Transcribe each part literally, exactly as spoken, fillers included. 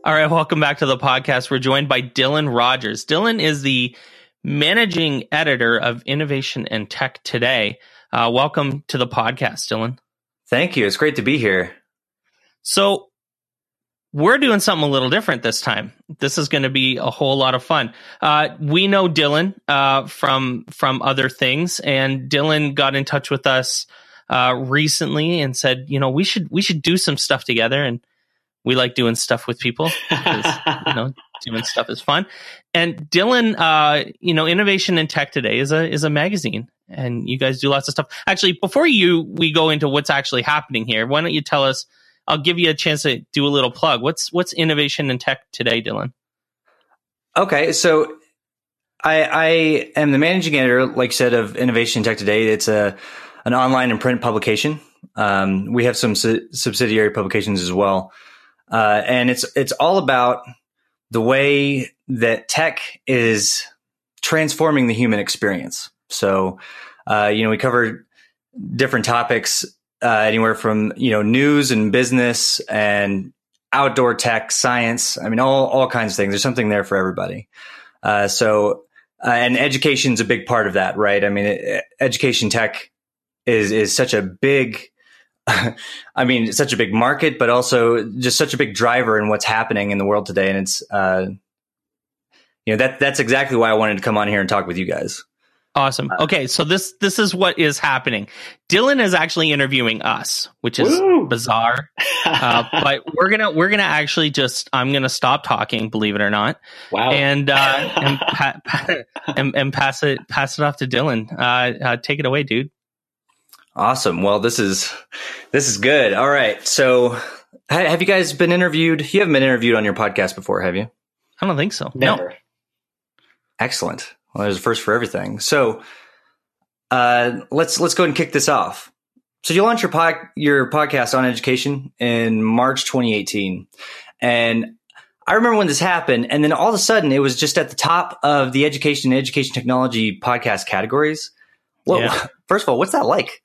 All right, welcome back to the podcast. We're joined by Dylan Rogers. Dylan is the managing editor of Innovation and Tech Today. Uh, welcome to the podcast, Dylan. Thank you. It's great to be here. So we're doing something a little different this time. This is going to be a whole lot of fun. Uh, we know Dylan uh, from from other things, and Dylan got in touch with us uh, recently and said, you know, we should we should do some stuff together. And we like doing stuff with people because, you know, doing stuff is fun. And Dylan, uh, you know, Innovation and Tech Today is a is a magazine, and you guys do lots of stuff. Actually, before you we go into what's actually happening here, why don't you tell us? I'll give you a chance to do a little plug. What's what's Innovation and Tech Today, Dylan? Okay, so I, I am the managing editor, like you said, of Innovation and Tech Today. It's a an online and print publication. Um, we have some su- subsidiary publications as well. Uh, and it's it's all about the way that tech is transforming the human experience. So, uh, you know, we cover different topics, uh, anywhere from, you know, news and business and outdoor tech, science. I mean, all all kinds of things. There's something there for everybody. Uh, so, uh, and education's a big part of that, right? I mean, it, education tech is is such a big I mean, it's such a big market, but also just such a big driver in what's happening in the world today. And it's, uh, you know, that that's exactly why I wanted to come on here and talk with you guys. Awesome. Okay, so this this is what is happening. Dylan is actually interviewing us, which is Woo! bizarre. uh, but we're gonna we're gonna actually just I'm gonna stop talking, believe it or not. Wow. And uh, and, pa- pa- and and pass it pass it off to Dylan. Uh, uh, take it away, dude. Awesome. Well, this is this is good. All right. So, have you guys been interviewed? You haven't been interviewed on your podcast before, have you? I don't think so. Never. No. Excellent. Well, there's a first for everything. So, uh, let's let's go ahead and kick this off. So, you launched your pod, your podcast on education in March twenty eighteen, and I remember when this happened. And then all of a sudden, it was just at the top of the education and education technology podcast categories. Well, yeah. First of all, what's that like?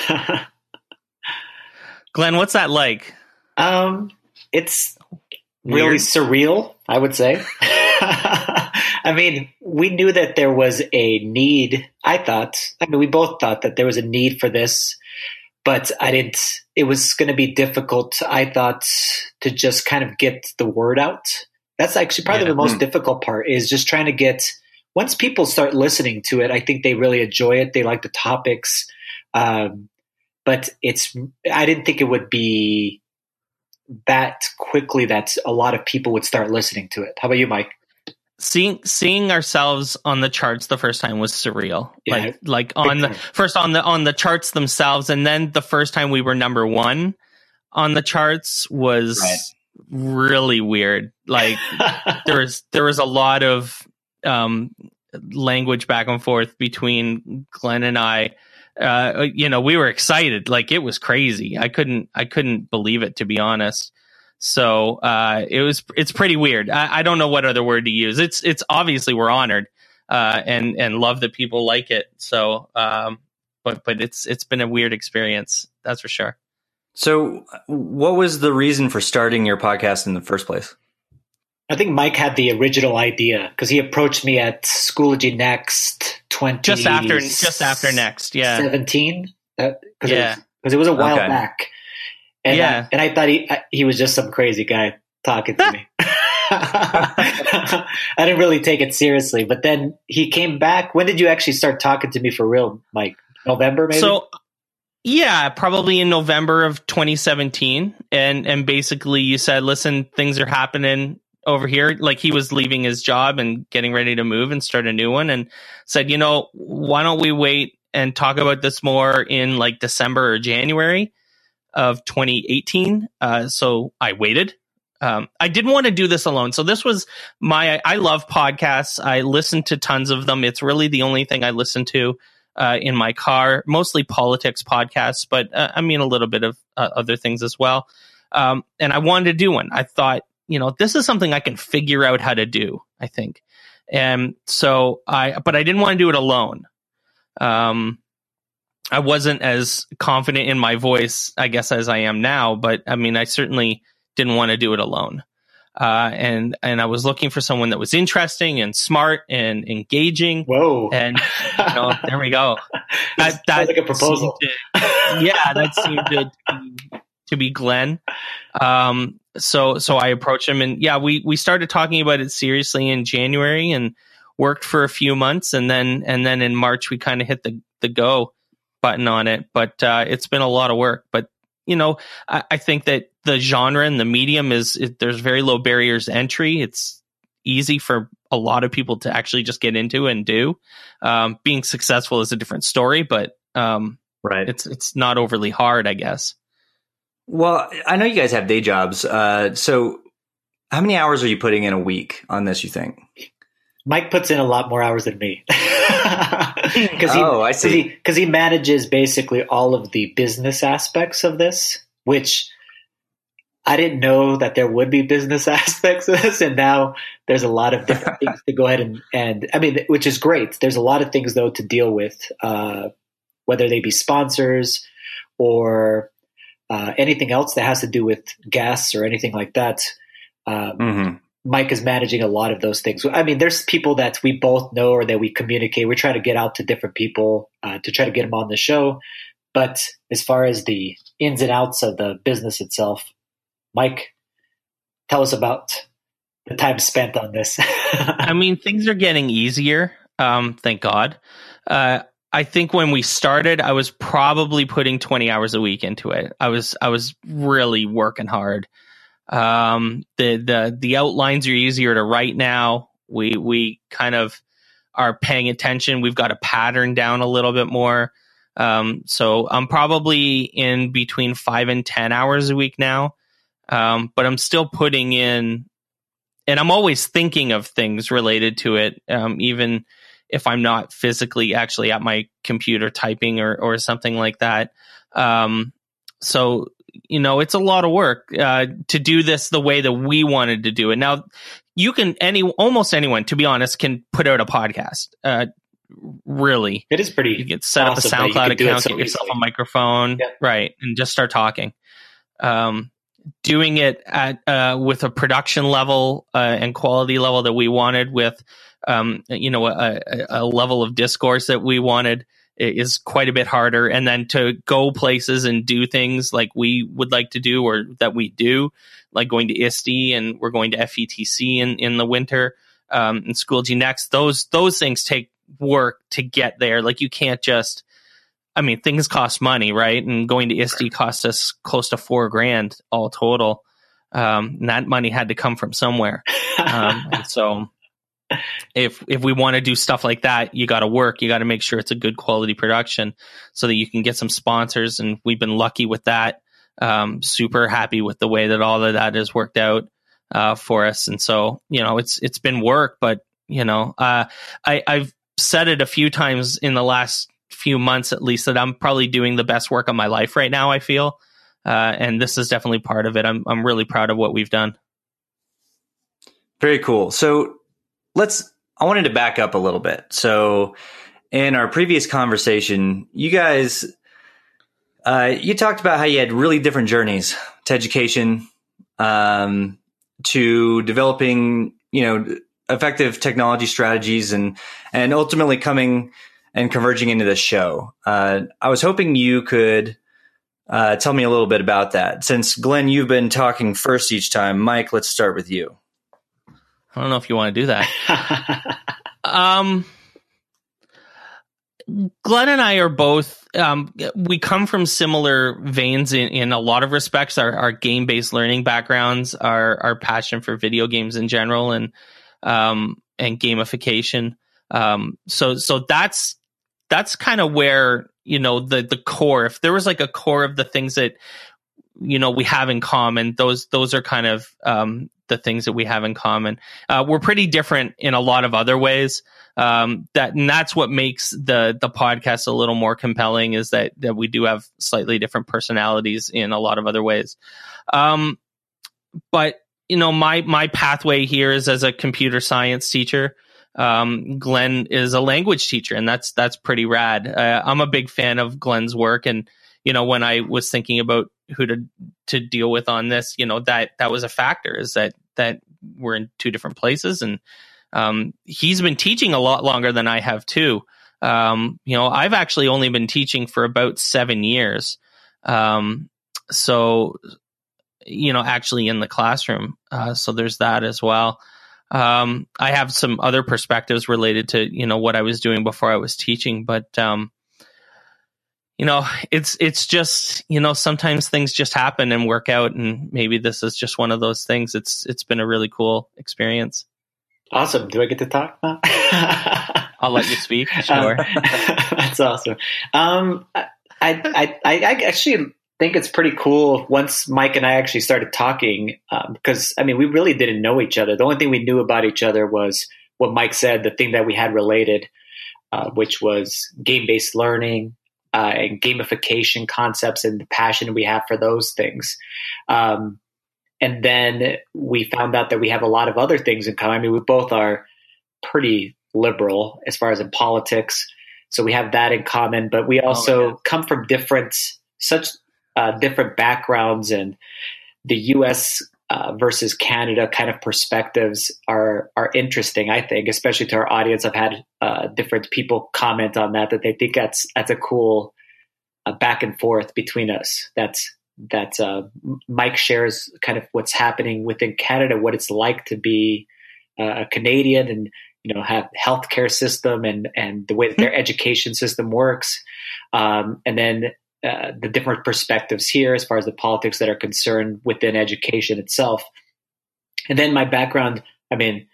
Glenn, what's that like? Um, it's really Weird. surreal, I would say. I mean, we knew that there was a need. I thought, I mean, we both thought that there was a need for this, but I didn't, it was going to be difficult, I thought, to just kind of get the word out. That's actually probably yeah. the most mm. difficult part, is just trying to get, once people start listening to it, I think they really enjoy it. They like the topics. Um, but it's, I didn't think it would be that quickly that a lot of people would start listening to it. How about you, Mike? Seeing, seeing ourselves on the charts the first time was surreal. Yeah, like, like on the first on the, on the charts themselves. And then the first time we were number one on the charts was right. really weird. Like there was, there was a lot of, um, language back and forth between Glenn and I. Uh, you know, we were excited, like it was crazy. I couldn't, I couldn't believe it, to be honest. So uh, it was, it's pretty weird. I, I don't know what other word to use. It's, it's obviously we're honored uh, and and love that people like it. So, um, but but it's it's been a weird experience, that's for sure. So, what was the reason for starting your podcast in the first place? I think Mike had the original idea because he approached me at Schoology Next twenty just after just after Next, yeah, seventeen. That, cause yeah, because it, it was a while okay. back, and yeah, I, and I thought he he was just some crazy guy talking to me. I didn't really take it seriously, but then he came back. When did you actually start talking to me for real, Mike? November, maybe? So. Yeah, probably in November of twenty seventeen. And and basically you said, listen, things are happening over here. Like he was leaving his job and getting ready to move and start a new one, and said, you know, why don't we wait and talk about this more in like December or January of twenty eighteen. Uh, so I waited. Um, I didn't want to do this alone. So this was my, I love podcasts. I listen to tons of them. It's really the only thing I listen to Uh, in my car, mostly politics podcasts, but uh, I mean a little bit of uh, other things as well. Um, and I wanted to do one. I thought, you know, this is something I can figure out how to do, I think. And so I, but I didn't want to do it alone. Um, I wasn't as confident in my voice, I guess, as I am now, but I mean, I certainly didn't want to do it alone. Uh, and, and I was looking for someone that was interesting and smart and engaging. Whoa. And, you know, there we go. That, that sounds like a proposal. To, yeah, that seemed to, to be Glenn. Um, so, so I approached him, and yeah, we, we started talking about it seriously in January and worked for a few months. And then, and then in March, we kind of hit the, the go button on it. But, uh, it's been a lot of work. But, you know, I, I think that the genre and the medium is, it, there's very low barriers to entry. It's easy for a lot of people to actually just get into and do. Um, being successful is a different story, but, um, right. It's, it's not overly hard, I guess. Well, I know you guys have day jobs. Uh, so how many hours are you putting in a week on this, you think? Mike puts in a lot more hours than me. Cause he, oh, I see. Because he, he manages basically all of the business aspects of this, which I didn't know that there would be business aspects of this. And now there's a lot of different things to go ahead and, and, I mean, which is great. There's a lot of things, though, to deal with, uh, whether they be sponsors or uh, anything else that has to do with guests or anything like that. Um, mm-hmm. Mike is managing a lot of those things. I mean, there's people that we both know or that we communicate. We try to get out to different people uh, to try to get them on the show. But as far as the ins and outs of the business itself, Mike, tell us about the time spent on this. I mean, things are getting easier. Um, thank God. Uh, I think when we started, I was probably putting twenty hours a week into it. I was, I was really working hard. Um, the, the, the outlines are easier to write now. We, we kind of are paying attention. We've got a pattern down a little bit more. Um, so I'm probably in between five and ten hours a week now. Um, but I'm still putting in, and I'm always thinking of things related to it. Um, even if I'm not physically actually at my computer typing or, or something like that. Um, so, you know, it's a lot of work uh, to do this the way that we wanted to do it. Now, you can any almost anyone, to be honest, can put out a podcast. Uh, really, it is pretty. You can set awesome up a SoundCloud account, so get yourself easily. a microphone, yeah. right, and just start talking. Um, doing it at uh, with a production level uh, and quality level that we wanted, with um, you know a, a level of discourse that we wanted, is quite a bit harder. And then to go places and do things like we would like to do, or that we do, like going to I S T E, and we're going to F E T C in, in the winter, um, and Schoology Next. Those, those things take work to get there. Like you can't just, I mean, things cost money, right? And going to I S T E cost us close to four grand all total. Um, and that money had to come from somewhere. Um, and so if if we want to do stuff like that, you got to work. You got to make sure it's a good quality production so that you can get some sponsors. And we've been lucky with that. Um, super happy with the way that all of that has worked out uh, for us. And so, you know, it's it's been work, but you know, uh, I, I've said it a few times in the last few months, at least, that I'm probably doing the best work of my life right now, I feel. Uh, and this is definitely part of it. I'm I'm really proud of what we've done. Very cool. So let's, I wanted to back up a little bit. So in our previous conversation, you guys, uh, you talked about how you had really different journeys to education, um, to developing, you know, effective technology strategies, and, and ultimately coming and converging into the show. Uh, I was hoping you could uh, tell me a little bit about that. Since Glenn, you've been talking first each time. Mike, let's start with you. I don't know if you want to do that. um, Glenn and I are both, um, we come from similar veins in, in a lot of respects. Our, our game-based learning backgrounds, our, our passion for video games in general, and, um, and gamification. Um, so, so that's, that's kind of where, you know, the, the core, if there was like a core of the things that, you know, we have in common, those, those are kind of, um, the things that we have in common. Uh, we're pretty different in a lot of other ways. Um, that, and that's what makes the, the podcast a little more compelling, is that, that we do have slightly different personalities in a lot of other ways. Um, but, you know, my, my pathway here is as a computer science teacher. Um, Glenn is a language teacher, and that's, that's pretty rad. Uh, I'm a big fan of Glenn's work. And, you know, when I was thinking about who to, to deal with on this, you know, that, that was a factor, is that that we're in two different places. And um, he's been teaching a lot longer than I have too. Um, you know, I've actually only been teaching for about seven years. Um, so, you know, actually in the classroom. Uh, so there's that as well. Um, I have some other perspectives related to, you know, what I was doing before I was teaching, but, um, you know, it's, it's just, you know, sometimes things just happen and work out, and maybe this is just one of those things. It's, it's been a really cool experience. Awesome. Do I get to talk now? I'll let you speak. Sure. Um, that's awesome. Um, I, I, I, I actually think it's pretty cool once Mike and I actually started talking, um, because I mean, we really didn't know each other. The only thing we knew about each other was what Mike said, the thing that we had related, uh, which was game-based learning, uh, and gamification concepts, and the passion we have for those things. Um, and then we found out that we have a lot of other things in common. I mean, we both are pretty liberal as far as in politics. So we have that in common, but we also oh, yeah. come from different, such uh, different backgrounds, and the U S uh, versus Canada kind of perspectives are, are interesting, I think, especially to our audience. I've had uh, different people comment on that, that they think that's, that's a cool uh, back and forth between us. That's, that uh, Mike shares kind of what's happening within Canada, what it's like to be uh, a Canadian, and you know, have healthcare system and and the way that their education system works, um, and then uh, the different perspectives here as far as the politics that are concerned within education itself. And then my background, I mean,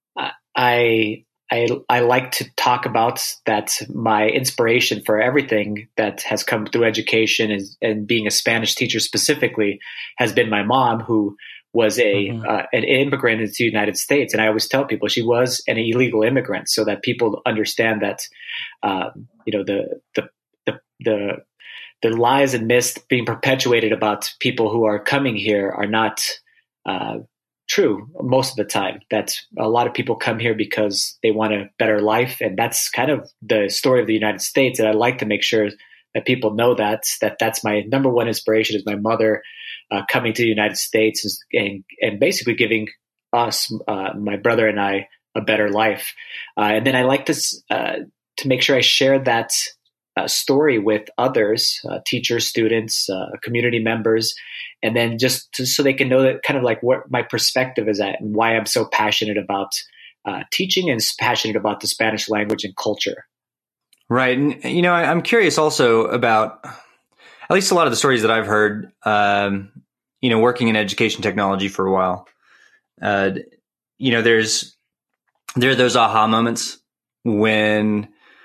I I I like to talk about that. My inspiration for everything that has come through education is, and being a Spanish teacher specifically, has been my mom, who was a mm-hmm. uh, an immigrant into the United States. And I always tell people she was an illegal immigrant, so that people understand that, um, you know, the, the, the, the, the lies and myths being perpetuated about people who are coming here are not uh, true most of the time. That a lot of people come here because they want a better life. And that's kind of the story of the United States. And I like to make sure that people know that, that that's my number one inspiration, is my mother uh, coming to the United States and, and basically giving us, uh, my brother and I, a better life. Uh, and then I like this uh, to make sure I share that uh, story with others, uh, teachers, students, uh, community members, and then just to, so they can know that kind of like what my perspective is at, and why I'm so passionate about uh, teaching and passionate about the Spanish language and culture. Right. And, you know, I, I'm curious also about, at least a lot of the stories that I've heard, um, you know, working in education technology for a while, uh, you know, there's, there are those aha moments when,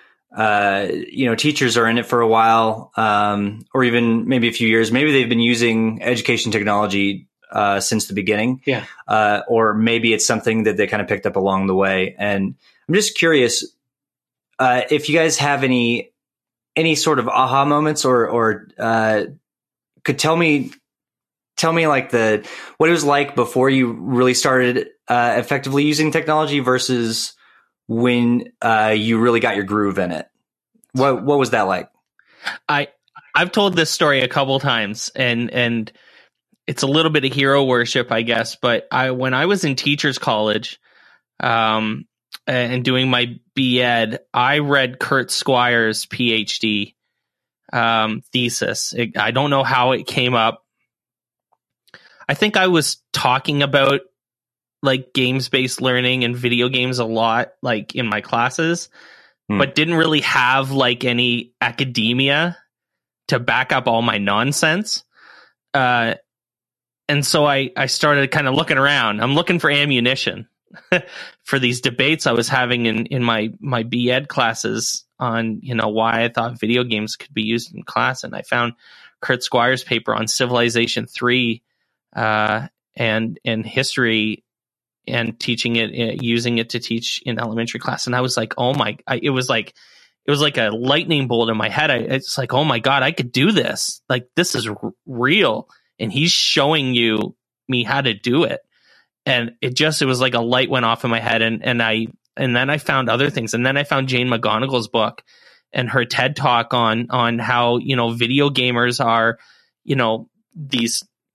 uh, you know, teachers are in it for a while, um, or even maybe a few years. Maybe they've been using education technology uh, since the beginning. Yeah. Uh, or maybe it's something that they kind of picked up along the way. And I'm just curious, Uh, if you guys have any any sort of aha moments, or or uh, could tell me tell me like the what it was like before you really started uh, effectively using technology versus when uh, you really got your groove in it. What what was that like? I I've told this story a couple times, and and it's a little bit of hero worship, I guess. But I when I was in teachers college, um. and doing my B Ed, I read Kurt Squire's PhD um, thesis. It, I don't know how it came up. I think I was talking about like games-based learning and video games a lot, like in my classes, hmm. but didn't really have like any academia to back up all my nonsense. Uh, and so I, I started kind of looking around. I'm looking for ammunition for these debates I was having in, in my, my B Ed classes on, you know, why I thought video games could be used in class. And I found Kurt Squire's paper on Civilization three, uh, and, and history, and teaching it, uh, using it to teach in elementary class. And I was like, oh my, I, it was like, it was like a lightning bolt in my head. I, it's like, oh my God, I could do this. Like, this is r- real. And he's showing you me how to do it. And it just, it was like a light went off in my head. And, and I, and then I found other things. And then I found Jane McGonigal's book and her TED talk on, on how, you know, video gamers are, you know, these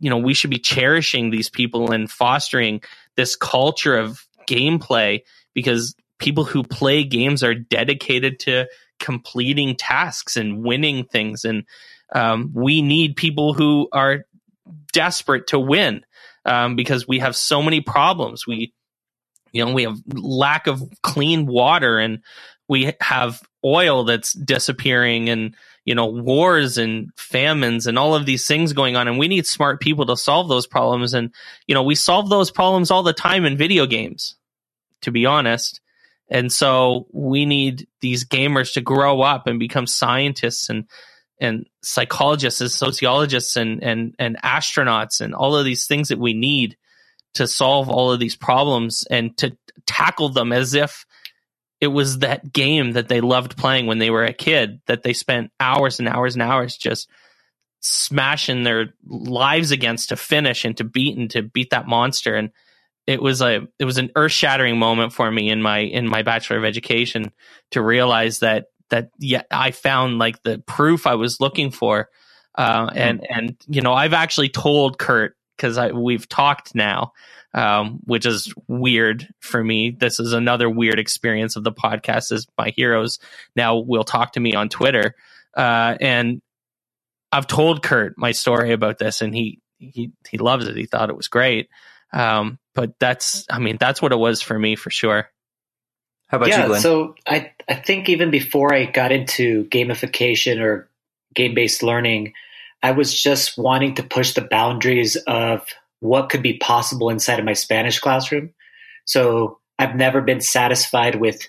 you know, we should be cherishing these people and fostering this culture of gameplay, because people who play games are dedicated to completing tasks and winning things. And um, we need people who are desperate to win, um, because we have so many problems. We, you know, we have lack of clean water, and we have oil that's disappearing, and, you know, wars and famines and all of these things going on. And we need smart people to solve those problems. And, you know, we solve those problems all the time in video games, to be honest. And so we need these gamers to grow up and become scientists and, and psychologists and sociologists and, and, and astronauts and all of these things that we need to solve all of these problems and to tackle them as if it was that game that they loved playing when they were a kid, that they spent hours and hours and hours just smashing their lives against to finish and to beat and to beat that monster. And it was a it was an earth-shattering moment for me in my in my Bachelor of Education to realize that that yeah, I found like the proof I was looking for. Uh, and and you know, I've actually told Kurt, because I we've talked now, um, which is weird for me. This is another weird experience of the podcast, is my heroes now will talk to me on Twitter. Uh, and I've told Kurt my story about this, and he, he, he loves it. He thought it was great. Um, but that's, I mean, that's what it was for me, for sure. How about yeah, you, Glenn? So I, I think even before I got into gamification or game-based learning, I was just wanting to push the boundaries of what could be possible inside of my Spanish classroom. So I've never been satisfied with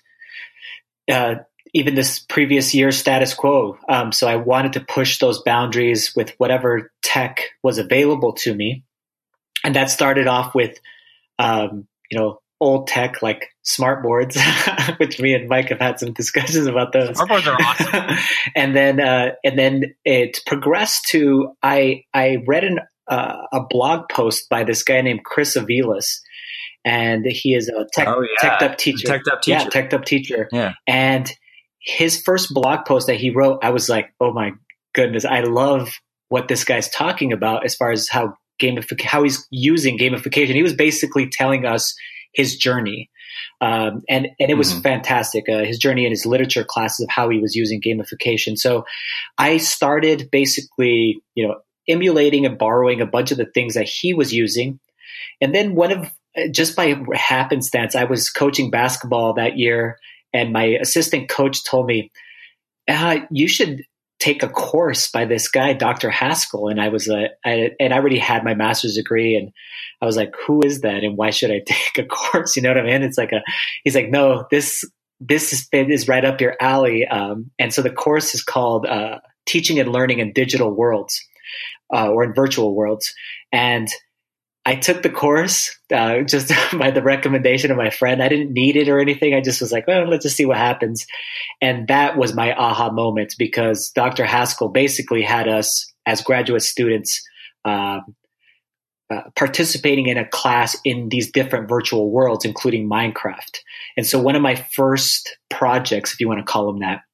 uh, even this previous year's status quo. Um, so I wanted to push those boundaries with whatever tech was available to me. And that started off with, um, you know, old tech like smart boards, which me and Mike have had some discussions about those. Smart boards are awesome. and then, uh, and then it progressed to, I, I read an, uh, a blog post by this guy named Chris Aviles, and he is a tech, oh, yeah. teched up teacher. Teched up teacher. Yeah, teched up teacher. Yeah. And his first blog post that he wrote, I was like, oh my goodness, I love what this guy's talking about as far as how gamific, how he's using gamification. He was basically telling us his journey. Um, and, and it was mm-hmm. fantastic. Uh, his journey in his literature classes of how he was using gamification. So I started basically, you know, emulating and borrowing a bunch of the things that he was using. And then one of, just by happenstance, I was coaching basketball that year, and my assistant coach told me, uh, you should take a course by this guy, Doctor Haskell. And I was, uh, I, and I already had my master's degree, and I was like, who is that? And why should I take a course? You know what I mean? It's like a, he's like, no, this, this is, is right up your alley. Um, and so the course is called, uh, Teaching and Learning in Digital Worlds, uh, or in Virtual Worlds. And I took the course, uh, just by the recommendation of my friend. I didn't need it or anything. I just was like, well, let's just see what happens. And that was my aha moment, because Doctor Haskell basically had us as graduate students, um, uh, participating in a class in these different virtual worlds, including Minecraft. And so one of my first projects, if you want to call them that,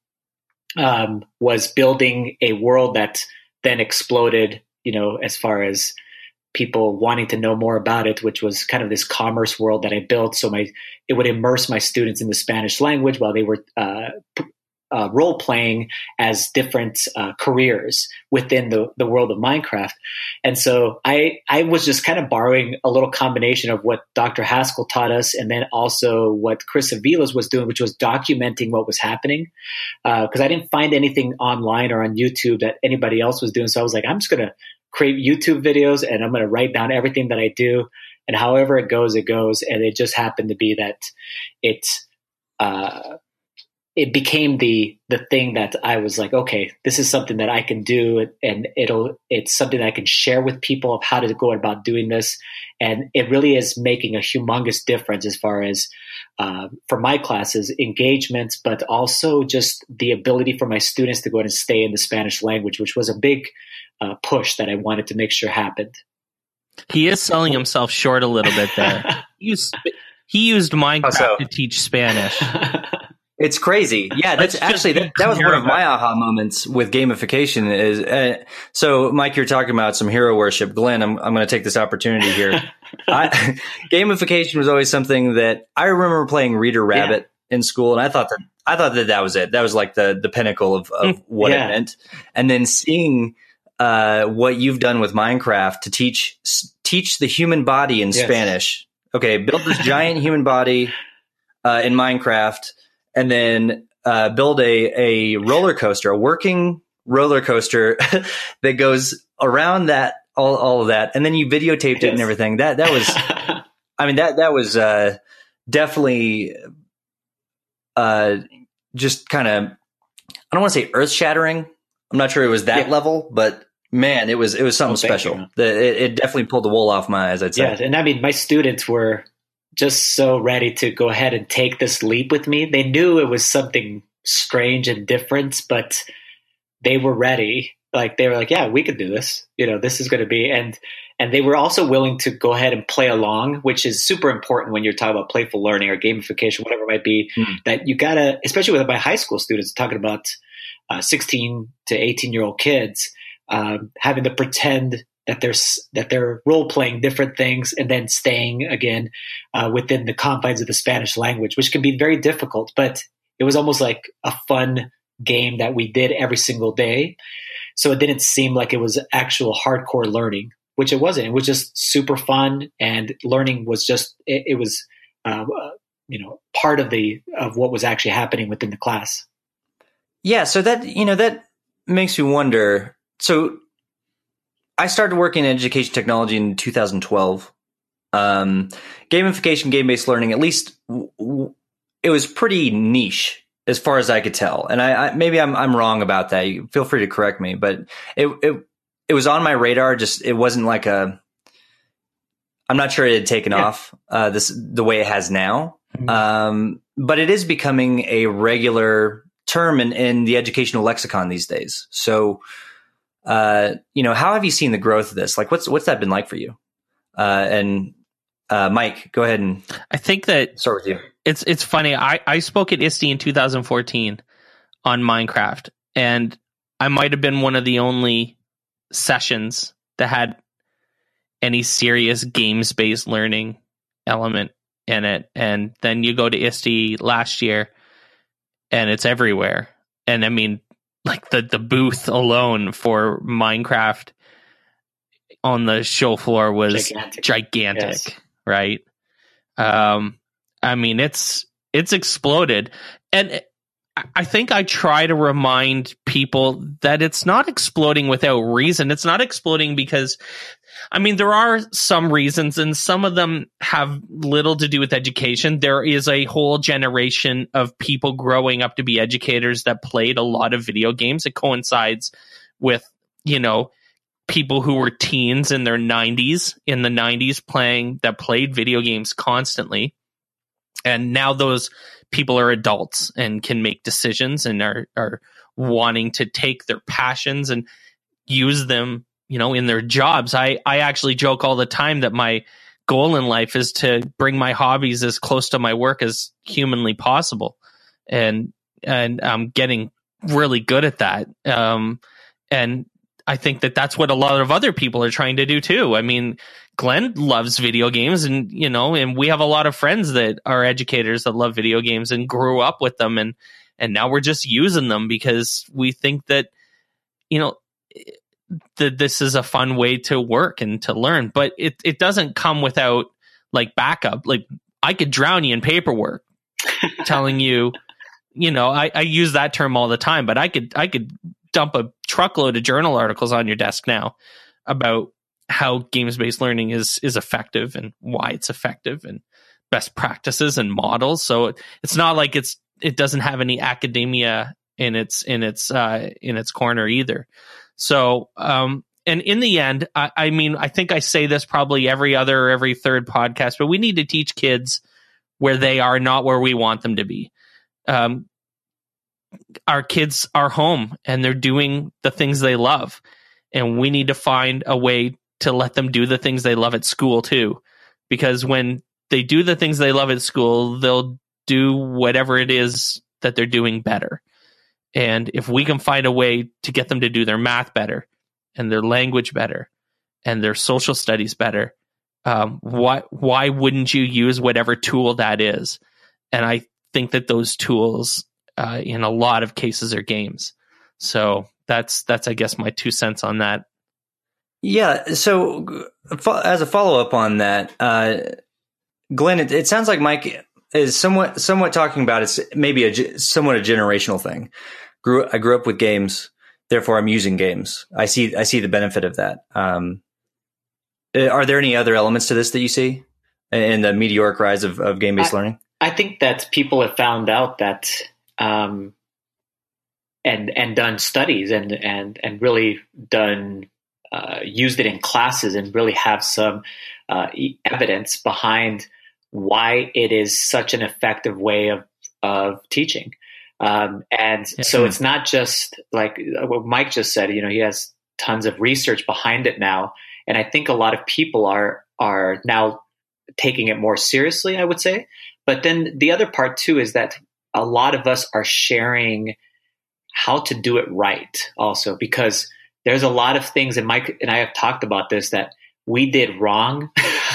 um, was building a world that then exploded, you know, as far as people wanting to know more about it, which was kind of this commerce world that I built. So my, it would immerse my students in the Spanish language while they were uh, uh, role playing as different uh, careers within the, the world of Minecraft. And so I, I was just kind of borrowing a little combination of what Doctor Haskell taught us, and then also what Chris Aviles was doing, which was documenting what was happening. Uh, cause I didn't find anything online or on YouTube that anybody else was doing. So I was like, I'm just going to create YouTube videos, and I'm going to write down everything that I do, and however it goes, it goes. And it just happened to be that it, uh, it became the, the thing that I was like, okay, this is something that I can do, and it'll, it's something that I can share with people of how to go about doing this. And it really is making a humongous difference as far as, uh, for my classes, engagement, but also just the ability for my students to go ahead and stay in the Spanish language, which was a big uh, push that I wanted to make sure happened. He is selling himself short a little bit there. he, used, he used Minecraft so? to teach Spanish. It's crazy. Yeah, that's Let's actually just that, be that was one clear of my about- aha moments with gamification. Is uh, so, Mike, you're talking about some hero worship. Glenn, I'm I'm going to take this opportunity here. I, gamification was always something that I remember playing Reader Rabbit yeah. in school, and I thought that I thought that that was it. That was like the the pinnacle of, of what yeah. it meant. And then seeing uh, what you've done with Minecraft to teach teach the human body in yes. Spanish. Okay, build this giant human body uh, in Minecraft. And then uh, build a, a roller coaster, a working roller coaster that goes around that, all, all of that. And then you videotaped yes. it and everything. That, that was, I mean, that, that was uh, definitely uh, just kind of, I don't want to say earth shattering. I'm not sure it was that yeah. level, but man, it was, it was something oh, special. That it, it definitely pulled the wool off my eyes, I'd say. Yeah. And I mean, my students were just so ready to go ahead and take this leap with me. They knew it was something strange and different, but they were ready. Like they were like, yeah, we could do this. You know, this is going to be, and, and they were also willing to go ahead and play along, which is super important when you're talking about playful learning or gamification, whatever it might be, mm. that you gotta, especially with my high school students talking about uh, sixteen to eighteen year old kids, um, having to pretend that they're that they're role playing different things and then staying again uh, within the confines of the Spanish language, which can be very difficult. But it was almost like a fun game that we did every single day, so it didn't seem like it was actual hardcore learning, which it wasn't. It was just super fun, and learning was just it, it was uh, you know part of the of what was actually happening within the class. Yeah, so that you know that makes me wonder. So. I started working in education technology in two thousand twelve. Um, gamification, game-based learning, at least w- w- it was pretty niche as far as I could tell. And I, I maybe I'm I'm wrong about that. You feel free to correct me, but it it it was on my radar. Just it wasn't like a. I'm not sure it had taken yeah. off uh, this the way it has now. Mm-hmm. Um, but it is becoming a regular term in, in the educational lexicon these days. So. Uh, you know, how have you seen the growth of this? Like, what's what's that been like for you? Uh, and uh, Mike, go ahead and I think that start with you. It's it's funny. I, I spoke at I S T E in two thousand fourteen on Minecraft, and I might have been one of the only sessions that had any serious games based learning element in it. And then you go to I S T E last year, and it's everywhere. And I mean. Like the, the booth alone for Minecraft on the show floor was gigantic, gigantic yes. right? Um, I mean, it's it's exploded, and I think I try to remind people that it's not exploding without reason. It's not exploding because, I mean, there are some reasons, and some of them have little to do with education. There is a whole generation of people growing up to be educators that played a lot of video games. It coincides with, you know, people who were teens in their nineties, in the nineties playing, that played video games constantly. And now those people are adults and can make decisions and are, are wanting to take their passions and use them, you know, in their jobs. I, I actually joke all the time that my goal in life is to bring my hobbies as close to my work as humanly possible. And, and I'm getting really good at that. Um, and I think that that's what a lot of other people are trying to do too. I mean, Glenn loves video games, and, you know, and we have a lot of friends that are educators that love video games and grew up with them. And, and now we're just using them because we think that, you know, that this is a fun way to work and to learn, but it, it doesn't come without like backup. Like I could drown you in paperwork telling you, you know, I, I use that term all the time, but I could, I could dump a truckload of journal articles on your desk now about how games-based learning is, is effective and why it's effective and best practices and models. So it's not like it's, it doesn't have any academia in its, in its, uh, in its corner either. So, um, and in the end, I, I mean, I think I say this probably every other or every third podcast, but we need to teach kids where they are, not where we want them to be. Um, our kids are home and they're doing the things they love, and we need to find a way to let them do the things they love at school too. Because when they do the things they love at school, they'll do whatever it is that they're doing better. And if we can find a way to get them to do their math better and their language better and their social studies better, um, why why wouldn't you use whatever tool that is? And I think that those tools, uh, in a lot of cases, are games. So that's that's I guess my two cents on that. Yeah. So as a follow up on that, uh, Glenn, it, it sounds like Mike is somewhat somewhat talking about it's maybe a somewhat a generational thing. Grew I grew up with games, therefore I'm using games. I see I see the benefit of that. Um, are there any other elements to this that you see in the meteoric rise of, of game based learning? I think that people have found out that um, and and done studies and and and really done uh, used it in classes and really have some uh, evidence behind why it is such an effective way of of teaching. Um, and yeah. So it's not just like what Mike just said. You know, he has tons of research behind it now, and I think a lot of people are are now taking it more seriously, I would say. But then the other part too is that a lot of us are sharing how to do it right also, because there's a lot of things, and Mike and I have talked about this, that we did wrong,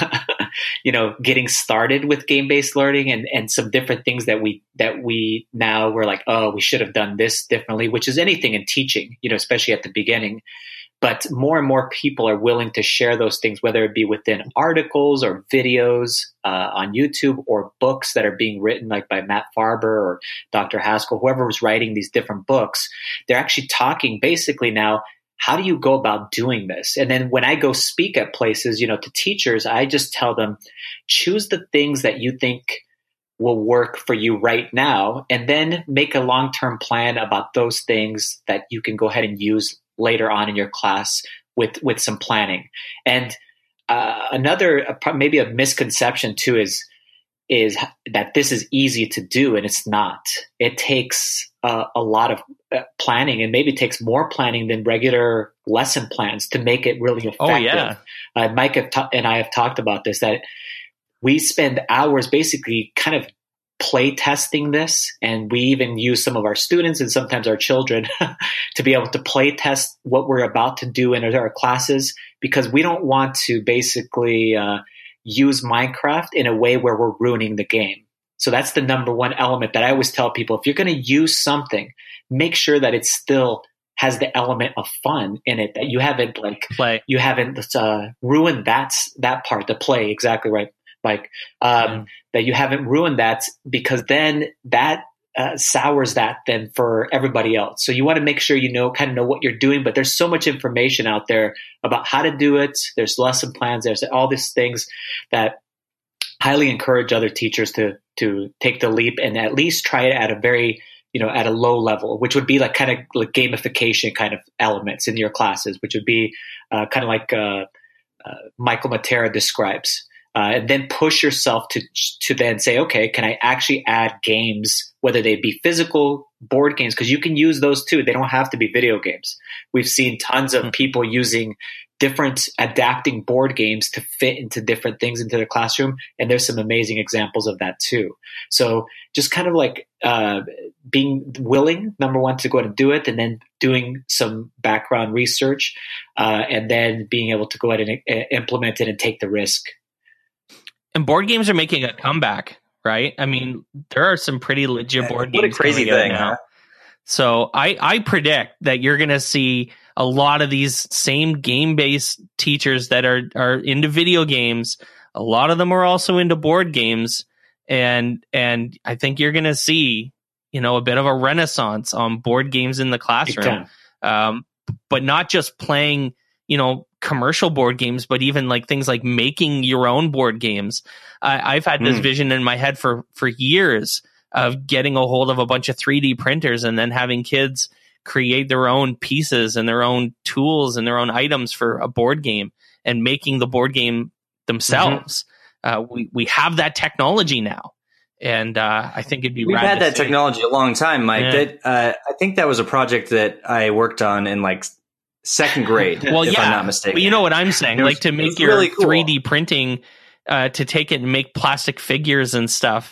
you know, getting started with game-based learning and, and some different things that we, that we now we're like, oh, we should have done this differently, which is anything in teaching, you know, especially at the beginning. But more and more people are willing to share those things, whether it be within articles or videos uh, on YouTube or books that are being written like by Matt Farber or Doctor Haskell, whoever was writing these different books. They're actually talking basically now, how do you go about doing this? And then when I go speak at places, you know, to teachers, I just tell them, choose the things that you think will work for you right now, and then make a long-term plan about those things that you can go ahead and use later on in your class with, with some planning. And uh, another, uh, maybe a misconception too is, is that this is easy to do, and it's not. It takes uh, a lot of uh, planning, and maybe takes more planning than regular lesson plans to make it really effective. Oh, yeah. Uh, Mike have ta- and I have talked about this, that we spend hours basically kind of play testing this, and we even use some of our students and sometimes our children to be able to play test what we're about to do in our classes, because we don't want to basically uh, use Minecraft in a way where we're ruining the game. So that's the number one element that I always tell people. If you're going to use something, make sure that it still has the element of fun in it, that you haven't like play. you haven't uh, ruined that that part, the play. Exactly right. Like um, mm. that you haven't ruined that, because then that uh, sours that then for everybody else. So you want to make sure you know, kind of know what you're doing, but there's so much information out there about how to do it. There's lesson plans. There's all these things that highly encourage other teachers to, to take the leap and at least try it at a very, you know, at a low level, which would be like kind of like gamification kind of elements in your classes, which would be uh, kind of like uh, uh, Michael Matera describes. Uh, and then push yourself to to then say, okay, can I actually add games, whether they be physical board games, because you can use those too. They don't have to be video games. We've seen tons of people using different adapting board games to fit into different things into their classroom. And there's some amazing examples of that too. So just kind of like uh, being willing, number one, to go ahead and do it, and then doing some background research, uh, and then being able to go ahead and uh, implement it and take the risk. And board games are making a comeback, right? I mean, there are some pretty legit board games. What a crazy thing, now. Huh? So I, I predict that you're going to see a lot of these same game-based teachers that are, are into video games. A lot of them are also into board games. And, and I think you're going to see, you know, a bit of a renaissance on board games in the classroom. Um, but not just playing, you know, commercial board games, but even like things like making your own board games. I, I've had this mm. vision in my head for, for years of getting a hold of a bunch of three D printers and then having kids create their own pieces and their own tools and their own items for a board game and making the board game themselves. Mm-hmm. Uh, we, we have that technology now. And uh, I think it'd be We've rad had to that see. technology a long time, Mike. Yeah. That uh, I think that was a project that I worked on in like second grade, well, if yeah, I'm not mistaken. But you know what I'm saying? Was, like to make your really cool. three D printing, uh, to take it and make plastic figures and stuff.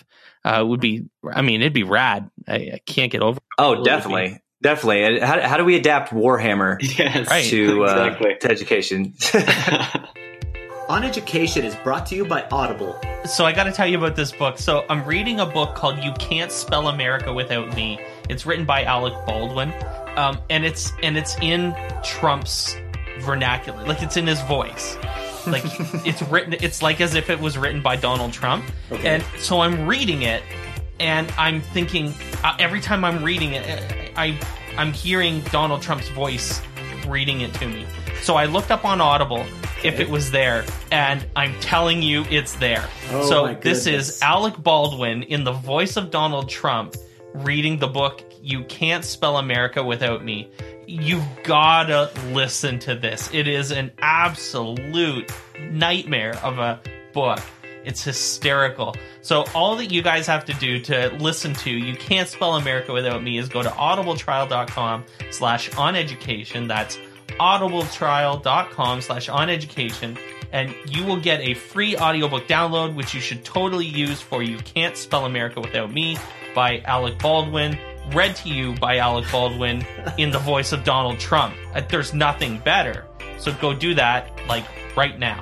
uh, would be, I mean, it'd be rad. I, I can't get over it. Oh, definitely. Definitely. How, how do we adapt Warhammer yes, right. to, uh, exactly. to education? On Education is brought to you by Audible. So I got to tell you about this book. So I'm reading a book called You Can't Spell America Without Me. It's written by Alec Baldwin. Um, and it's and it's in Trump's vernacular. Like, it's in his voice. Like, it's written, it's like as if it was written by Donald Trump. Okay. And so I'm reading it, and I'm thinking, uh, every time I'm reading it, I, I'm hearing Donald Trump's voice reading it to me. So I looked up on Audible okay. if it was there, and I'm telling you it's there. Oh, so this is Alec Baldwin in the voice of Donald Trump reading the book You Can't Spell America Without Me. You've gotta listen to this. It is an absolute nightmare of a book. It's hysterical. So all that you guys have to do to listen to You Can't Spell America Without Me is go to audibletrial.com slash oneducation. That's audibletrial.com slash oneducation. And you will get a free audiobook download, which you should totally use for You Can't Spell America Without Me by Alec Baldwin. Read to you by Alec Baldwin in the voice of Donald Trump. Uh, There's nothing better. So go do that, like, right now.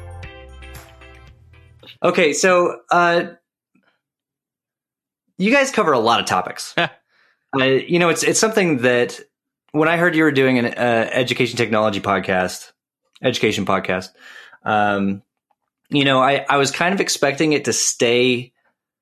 Okay, so uh, you guys cover a lot of topics. uh, you know, it's it's something that when I heard you were doing an uh, education technology podcast, education podcast, um, you know, I, I was kind of expecting it to stay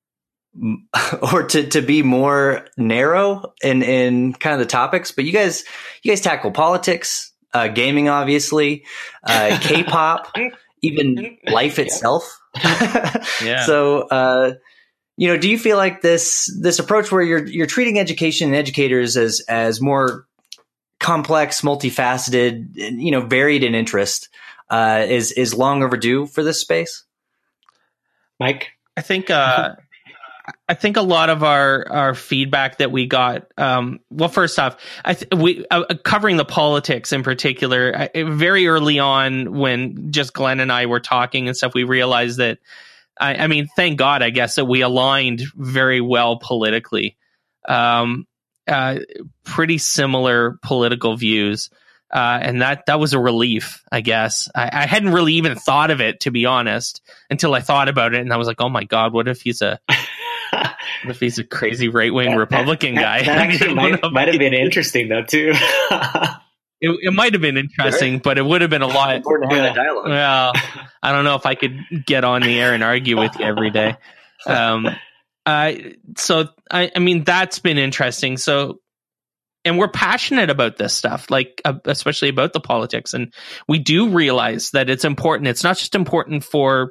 or to, to be more narrow in, in kind of the topics, but you guys, you guys tackle politics, uh, gaming, obviously, uh, K-pop, even life itself. Yeah. So, uh, you know, do you feel like this, this approach where you're, you're treating education and educators as, as more complex, multifaceted, you know, varied in interest, uh, is, is long overdue for this space? Mike? I think, uh, I think a lot of our, our feedback that we got, um, well, first off, I th- we uh, covering the politics in particular, I, very early on when just Glenn and I were talking and stuff, we realized that, I, I mean, thank God, I guess, that we aligned very well politically, um, uh, pretty similar political views. Uh, and that, that was a relief, I guess. I, I hadn't really even thought of it, to be honest, until I thought about it. And I was like, oh my God, what if he's a, what if he's a crazy right-wing that, Republican that, guy? That actually might, might have been interesting, though, too. it, it might have been interesting, sure. But it would have been a lot. Important to have that dialogue. Well, I don't know if I could get on the air and argue with you every day. Um, uh, so, I, I mean, that's been interesting. So, and we're passionate about this stuff, like uh, especially about the politics. And we do realize that it's important. It's not just important for,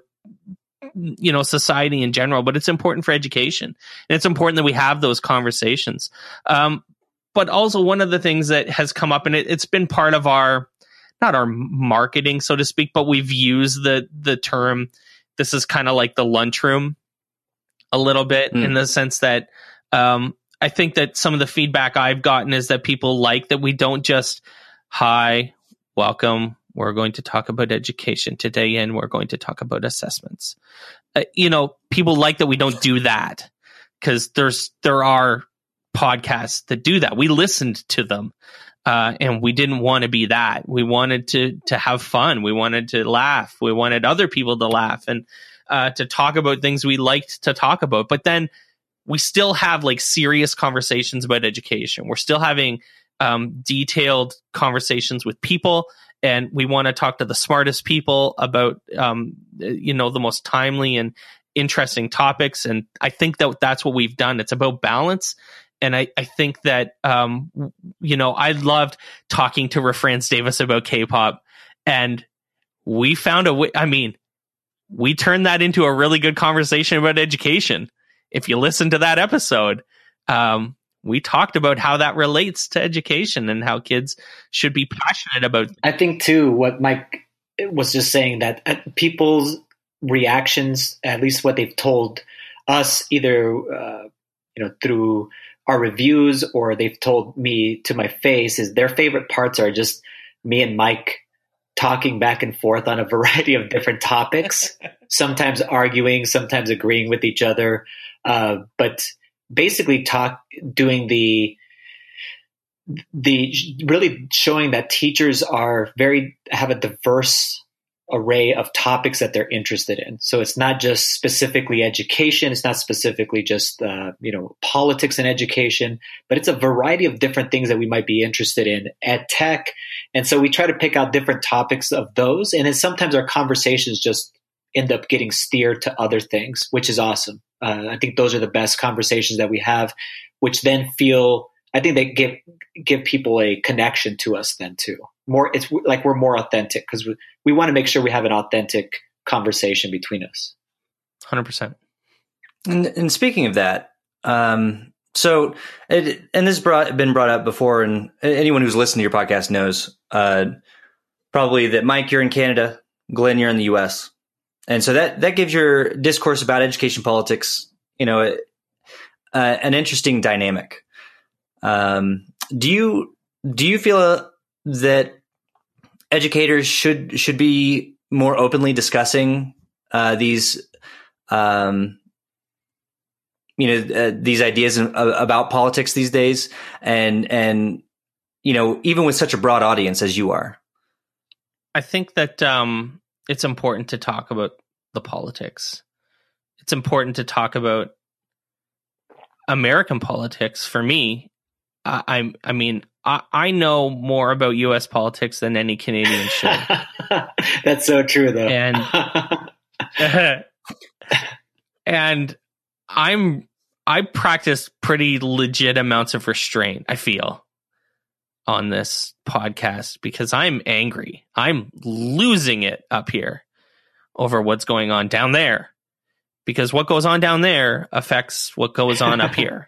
you know, society in general, but it's important for education. And it's important that we have those conversations. Um, but also one of the things that has come up, and it, it's been part of our, not our marketing, so to speak, but we've used the, the term, this is kind of like the lunchroom a little bit mm. in the sense that, um, I think that some of the feedback I've gotten is that people like that we don't just, hi, welcome, we're going to talk about education today, and we're going to talk about assessments. Uh, you know, people like that we don't do that because there's there are podcasts that do that. We listened to them, uh, and we didn't want to be that. We wanted to to have fun. We wanted to laugh. We wanted other people to laugh and uh, to talk about things we liked to talk about. But then we still have like serious conversations about education. We're still having um, detailed conversations with people. And we want to talk to the smartest people about, um, you know, the most timely and interesting topics. And I think that that's what we've done. It's about balance. And I, I think that, um, you know, I loved talking to Refrance Davis about K-pop. And we found a way. I mean, we turned that into a really good conversation about education. If you listen to that episode, um, we talked about how that relates to education and how kids should be passionate about. I think too, what Mike was just saying, that people's reactions, at least what they've told us, either uh, you know through our reviews or they've told me to my face, is their favorite parts are just me and Mike talking back and forth on a variety of different topics, sometimes arguing, sometimes agreeing with each other. Uh, but basically talk, doing the, the really showing that teachers are very, have a diverse array of topics that they're interested in. So it's not just specifically education. It's not specifically just, uh, you know, politics and education, but it's a variety of different things that we might be interested in, ed tech. And so we try to pick out different topics of those. And then sometimes our conversations just end up getting steered to other things, which is awesome. Uh, I think those are the best conversations that we have, which then feel, I think they give, give people a connection to us then too. More, it's like we're more authentic because we, we want to make sure we have an authentic conversation between us. one hundred percent. And, and speaking of that, um, so, it, and this has brought, been brought up before, and anyone who's listened to your podcast knows uh, probably that, Mike, you're in Canada, Glenn, you're in the U S. And so that, that gives your discourse about education politics, you know, uh, an interesting dynamic. Um, do you, do you feel uh, that educators should should be more openly discussing uh, these, um, you know, uh, these ideas in, uh, about politics these days, and and you know, even with such a broad audience as you are? I think that um, it's important to talk about the politics. It's important to talk about American politics. For me, I, I, I mean. I, I know more about U S politics than any Canadian should. That's so true, though. And and I'm I practice pretty legit amounts of restraint, I feel, on this podcast because I'm angry. I'm losing it up here over what's going on down there. Because what goes on down there affects what goes on up here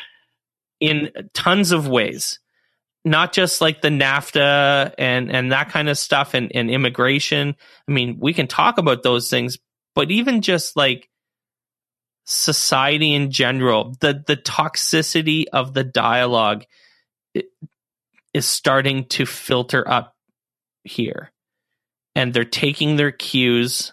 in tons of ways. Not just like the NAFTA and, and that kind of stuff and, and immigration. I mean, we can talk about those things, but even just like society in general, the, the toxicity of the dialogue is starting to filter up here. And they're taking their cues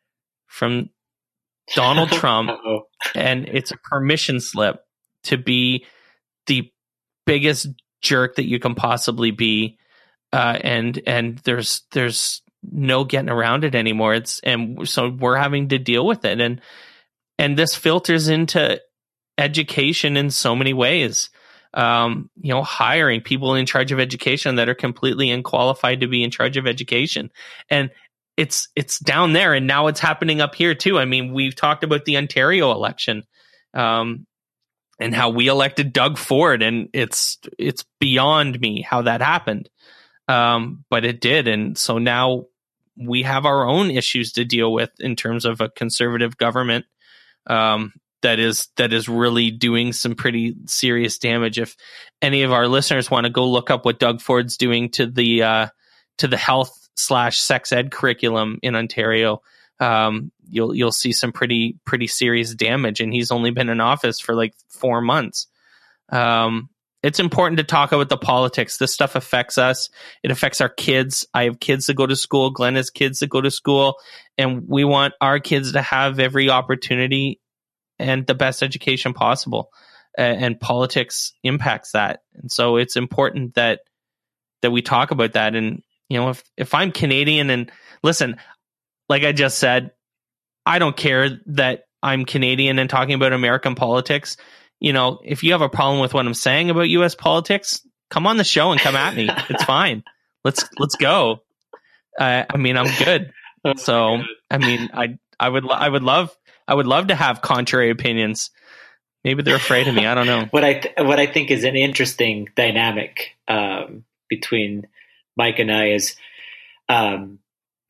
from Donald Trump, and it's a permission slip to be the biggest jerk that you can possibly be, uh, and and there's there's no getting around it anymore. It's and so we're having to deal with it, and and this filters into education in so many ways. Um, you know, hiring people in charge of education that are completely unqualified to be in charge of education, and it's it's down there, and now it's happening up here too. I mean, we've talked about the Ontario election. Um, And how we elected Doug Ford, and it's it's beyond me how that happened, um, but it did, and so now we have our own issues to deal with in terms of a conservative government um, that is that is really doing some pretty serious damage. If any of our listeners want to go look up what Doug Ford's doing to the uh, to the health slash sex ed curriculum in Ontario, um, you'll you'll see some pretty pretty serious damage, and he's only been in office for like four months. Um, it's important to talk about the politics. This stuff affects us. It affects our kids. I have kids that go to school. Glenn has kids that go to school, and we want our kids to have every opportunity and the best education possible. Uh, and politics impacts that, and so it's important that that we talk about that. And you know, if if I'm Canadian, and listen, like I just said, I don't care that I'm Canadian and talking about American politics. You know, if you have a problem with what I'm saying about U S politics, come on the show and come at me. It's fine. Let's let's go. Uh, I mean, I'm good. So, I mean, I I would I would love I would love to have contrary opinions. Maybe they're afraid of me. I don't know. What I th- what I think is an interesting dynamic um, between Mike and I is um,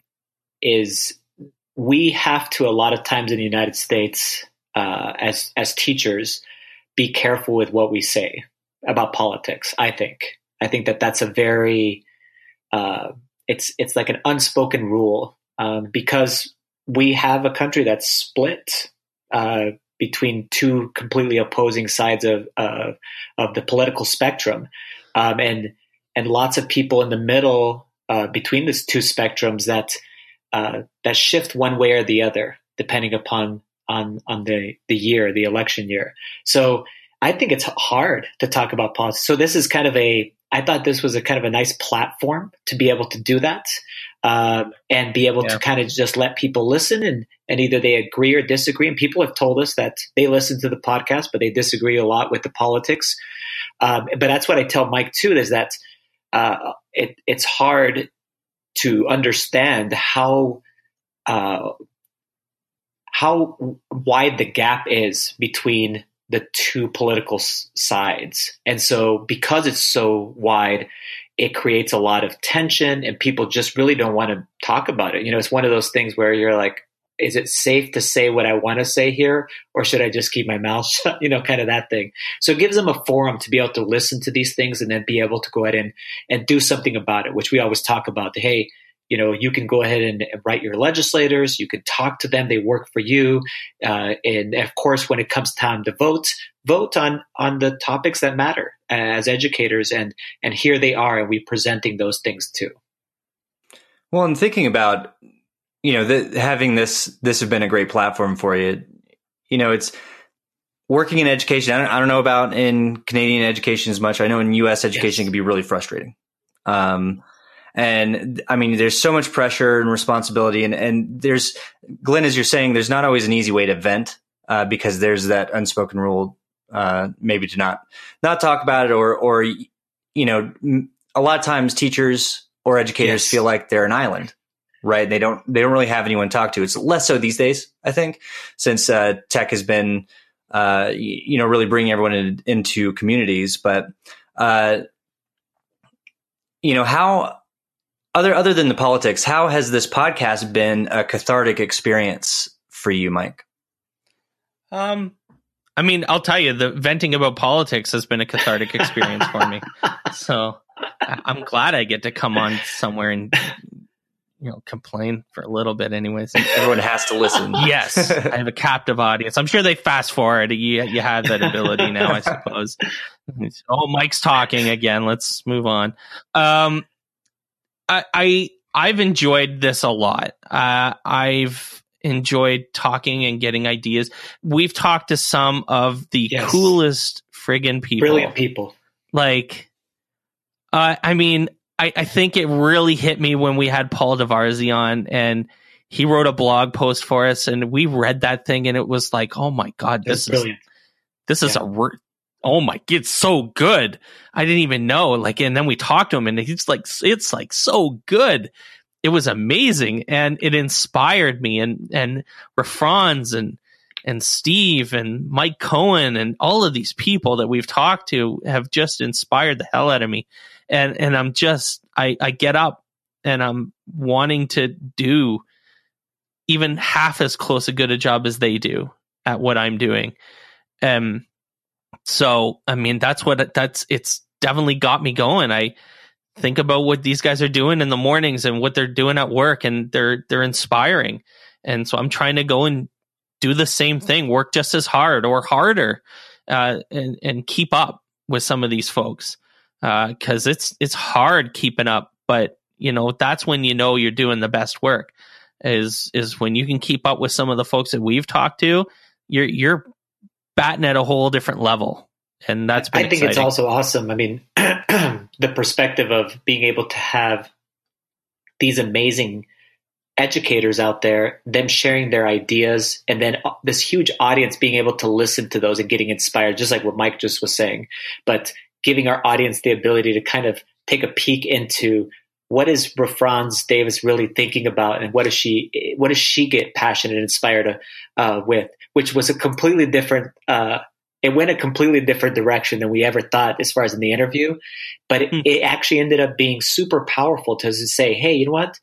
is we have to, a lot of times in the United States, uh, as as teachers, be careful with what we say about politics. I think I think that that's a very uh, it's it's like an unspoken rule um, because we have a country that's split uh, between two completely opposing sides of uh, of the political spectrum, um, and and lots of people in the middle uh, between these two spectrums that uh, that shift one way or the other, depending upon on on the the year, the election year. So I think it's hard to talk about politics. So this is kind of a, I thought this was a kind of a nice platform to be able to do that, um, and be able yeah. to kind of just let people listen, and, and either they agree or disagree. And people have told us that they listen to the podcast, but they disagree a lot with the politics. Um, but that's what I tell Mike too, is that uh, it, it's hard to understand how uh, how wide the gap is between the two political s- sides. And so because it's so wide, it creates a lot of tension, and people just really don't want to talk about it. You know, it's one of those things where you're like, is it safe to say what I want to say here, or should I just keep my mouth shut? You know, kind of that thing. So it gives them a forum to be able to listen to these things and then be able to go ahead and, and do something about it, which we always talk about. Hey, you know, you can go ahead and write your legislators. You can talk to them. They work for you. Uh, and of course, when it comes time to vote, vote on, on the topics that matter as educators. And, and here they are, and we're presenting those things too. Well, I'm thinking about, you know, the, having this, this have been a great platform for you. You know, it's working in education. I don't, I don't know about in Canadian education as much. I know in U S education yes. can be really frustrating. Um, And I mean, there's so much pressure and responsibility, and, and there's, Glenn, as you're saying, there's not always an easy way to vent, uh, because there's that unspoken rule, uh, maybe to not, not talk about it, or, or, you know, a lot of times teachers or educators yes. feel like they're an island, right? They don't, they don't really have anyone to talk to. It's less so these days, I think, since, uh, tech has been, uh, you know, really bringing everyone in, into communities. But, uh, you know, how, Other other than the politics, how has this podcast been a cathartic experience for you, Mike? Um, I mean, I'll tell you, the venting about politics has been a cathartic experience for me. So I'm glad I get to come on somewhere and, you know, complain for a little bit anyways. Everyone has to listen. Yes. I have a captive audience. I'm sure they fast forward. You, you have that ability now, I suppose. Oh, Mike's talking again. Let's move on. Um, I, I I've enjoyed this a lot. Uh, I've enjoyed talking and getting ideas. We've talked to some of the yes. coolest friggin' people, brilliant people. Like, uh, I mean, I, I think it really hit me when we had Paul DeVarzy on, and he wrote a blog post for us, and we read that thing, and it was like, oh my god, this is brilliant. This is yeah. a word. Oh my, it's so good. I didn't even know. Like, and then we talked to him, and he's like, it's like so good. It was amazing. And it inspired me, and, and Refrans and, and Steve and Mike Cohen and all of these people that we've talked to have just inspired the hell out of me. And, and I'm just, I, I get up and I'm wanting to do even half as close a good a job as they do at what I'm doing. Um, So, I mean, that's what that's it's definitely got me going. I think about what these guys are doing in the mornings and what they're doing at work, and they're they're inspiring. And so I'm trying to go and do the same thing, work just as hard or harder, uh, and and keep up with some of these folks, because uh, it's it's hard keeping up. But you know, that's when you know you're doing the best work. Is is when you can keep up with some of the folks that we've talked to. You're you're batting at a whole different level, and that's been I think exciting. It's also awesome. I mean, the perspective of being able to have these amazing educators out there, them sharing their ideas, and then this huge audience being able to listen to those and getting inspired, just like what Mike just was saying, but giving our audience the ability to kind of take a peek into what is Refrans Davis really thinking about, and what does she, what does she get passionate and inspired uh, with, which was a completely different, uh, it went a completely different direction than we ever thought as far as in the interview, but it, mm. it actually ended up being super powerful to say, hey, you know what?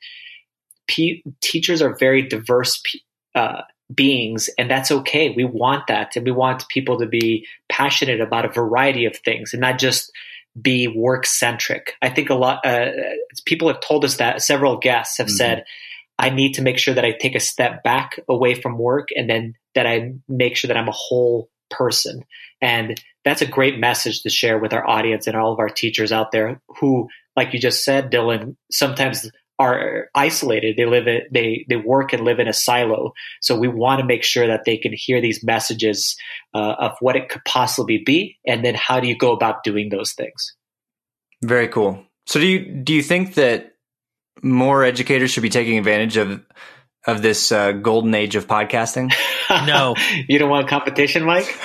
P- teachers are very diverse uh, beings, and that's okay. We want that, and we want people to be passionate about a variety of things and not just be work centric. I think a lot uh, people have told us that. Several guests have mm-hmm. said, I need to make sure that I take a step back away from work, and then that I make sure that I'm a whole person. And that's a great message to share with our audience and all of our teachers out there who like you just said, Dylan, sometimes are isolated. They live in, they, they work and live in a silo. So we want to make sure that they can hear these messages uh, of what it could possibly be. And then how do you go about doing those things? Very cool. So do you, do you think that more educators should be taking advantage of, of this uh, golden age of podcasting? No. You don't want competition, Mike?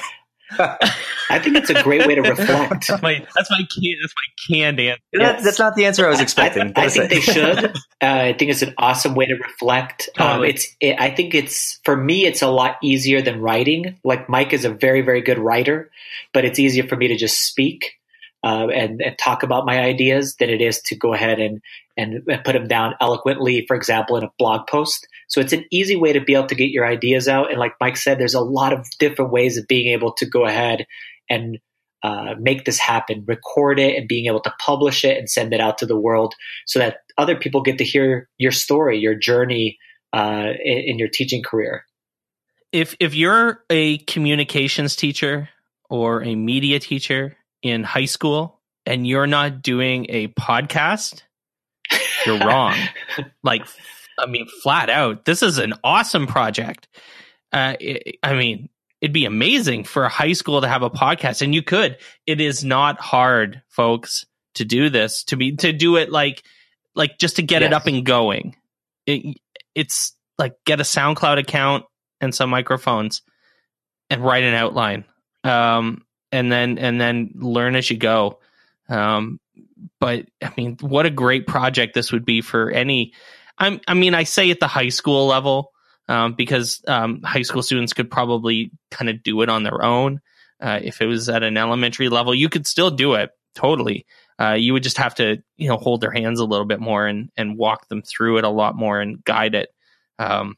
I think it's a great way to reflect. That's my that's my can, that's my canned answer. Yes. That's not the answer I was expecting. I, I, I think they should. Uh, I think it's an awesome way to reflect. Totally. Um, it's. It, I think it's for me. It's a lot easier than writing. Like Mike is a very very good writer, but it's easier for me to just speak uh, and, and talk about my ideas than it is to go ahead and and put them down eloquently. For example, in a blog post. So it's an easy way to be able to get your ideas out. And like Mike said, there's a lot of different ways of being able to go ahead and uh, make this happen, record it and being able to publish it and send it out to the world so that other people get to hear your story, your journey uh, in, in your teaching career. If if you're a communications teacher or a media teacher in high school and you're not doing a podcast, you're wrong. Like, I mean, flat out, this is an awesome project. Uh, it, I mean, it'd be amazing for a high school to have a podcast, and you could. It is not hard, folks, to do this. To be to do it like like just to get yes. it up and going. It, it's like get a SoundCloud account and some microphones, and write an outline, um, and then and then learn as you go. Um, but I mean, what a great project this would be for any. I'm, I mean, I say at the high school level um, because um, high school students could probably kind of do it on their own. Uh, if it was at an elementary level, you could still do it totally. Uh, you would just have to, you know, hold their hands a little bit more and and walk them through it a lot more and guide it. Um,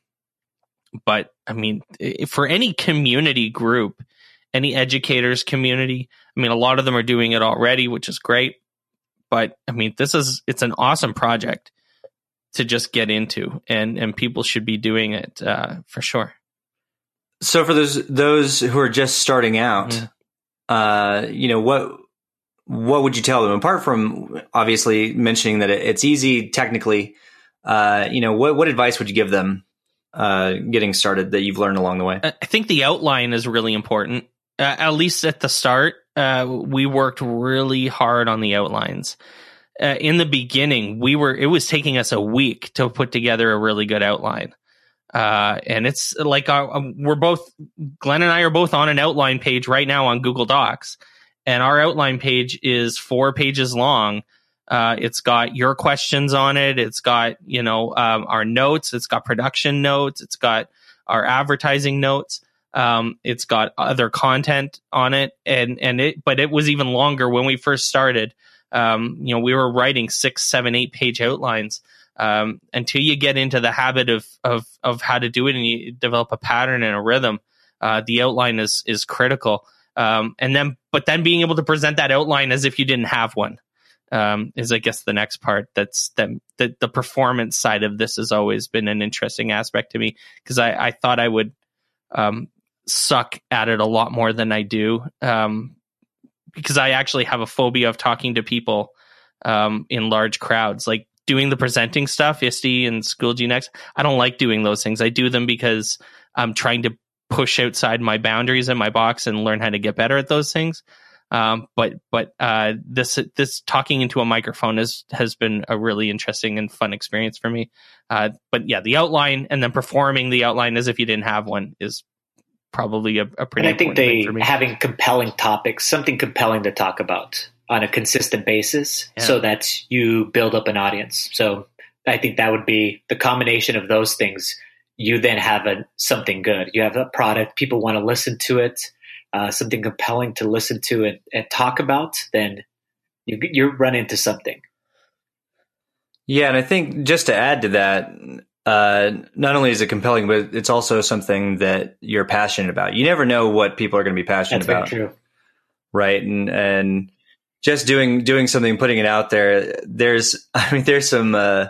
but I mean, for any community group, any educators community, I mean, a lot of them are doing it already, which is great. But I mean, this is it's an awesome project to just get into, and, and people should be doing it uh, for sure. So for those those who are just starting out, mm. uh, you know, what what would you tell them? Apart from obviously mentioning that it's easy technically, uh, you know, what what advice would you give them uh, getting started that you've learned along the way? I think the outline is really important. Uh, at least at the start, uh, we worked really hard on the outlines. Uh, in the beginning, we were it was taking us a week to put together a really good outline. Uh, and it's like our, we're both, Glenn and I are both on an outline page right now on Google Docs. And our outline page is four pages long. Uh, it's got your questions on it. It's got, you know, um, our notes. It's got production notes. It's got our advertising notes. Um, it's got other content on it. And, and it, but it was even longer when we first started. Um, you know, we were writing six, seven, eight page outlines. Um, until you get into the habit of, of, of how to do it and you develop a pattern and a rhythm, uh, the outline is, is critical. Um, and then, but then being able to present that outline as if you didn't have one, um, is, I guess, the next part. That's that the, the performance side of this has always been an interesting aspect to me, because I, I thought I would, um, suck at it a lot more than I do. Um, because I actually have a phobia of talking to people, um, in large crowds, like doing the presenting stuff, I S T E and Schoology Next. I don't like doing those things. I do them because I'm trying to push outside my boundaries in my box and learn how to get better at those things. Um, but but uh, this this talking into a microphone is, has been a really interesting and fun experience for me. Uh, but yeah, the outline and then performing the outline as if you didn't have one is probably a, a pretty. And I think they having compelling topics, something compelling to talk about on a consistent basis, yeah. so that you build up an audience. So I think that would be the combination of those things. You then have a, something good. You have a product, people want to listen to it, uh, something compelling to listen to and, and talk about, then you, you run into something. Yeah, and I think just to add to that, uh, not only is it compelling, but it's also something that you're passionate about. You never know what people are going to be passionate That's about. Very true. Right. And, and just doing, doing something, putting it out there, there's, I mean, there's some, uh,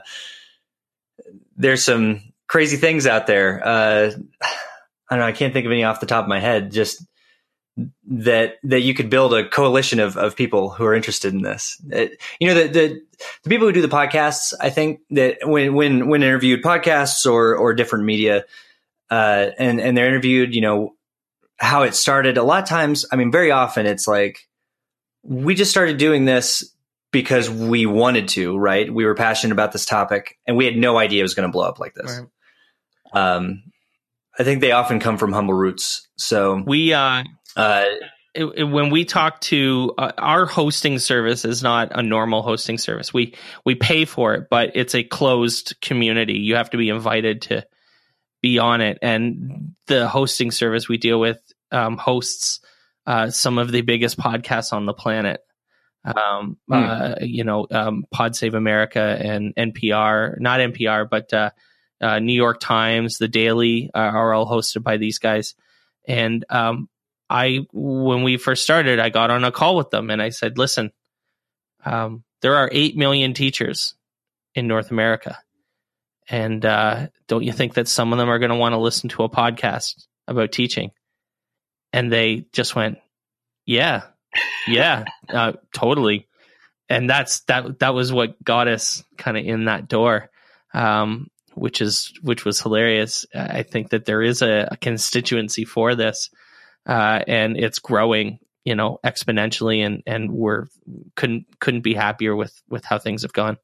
there's some crazy things out there. Uh, I don't know. I can't think of any off the top of my head. Just that that you could build a coalition of, of people who are interested in this. It, you know, the, the the people who do the podcasts, I think that when when when interviewed podcasts or or different media, uh, and and they're interviewed, you know, how it started. A lot of times, I mean, very often, it's like we just started doing this because we wanted to, right? We were passionate about this topic, and we had no idea it was going to blow up like this. Right. Um, I think they often come from humble roots. So we. Uh- Uh, it, it, when we talk to uh, our hosting service is not a normal hosting service. We we pay for it, but it's a closed community. You have to be invited to be on it. And the hosting service we deal with um, hosts uh, some of the biggest podcasts on the planet. Um, mm. uh, you know, um, Pod Save America and N P R, not N P R, but uh, uh, New York Times, The Daily uh, are all hosted by these guys. And um, I, when we first started, I got on a call with them and I said, listen, um, there are eight million teachers in North America. And uh, don't you think that some of them are going to want to listen to a podcast about teaching? And they just went, yeah, yeah, uh, totally. And that's, that, that was what got us kind of in that door, um, which is, which was hilarious. I think that there is a, a constituency for this. Uh, and it's growing, you know, exponentially, and, and we're couldn't couldn't be happier with, with how things have gone.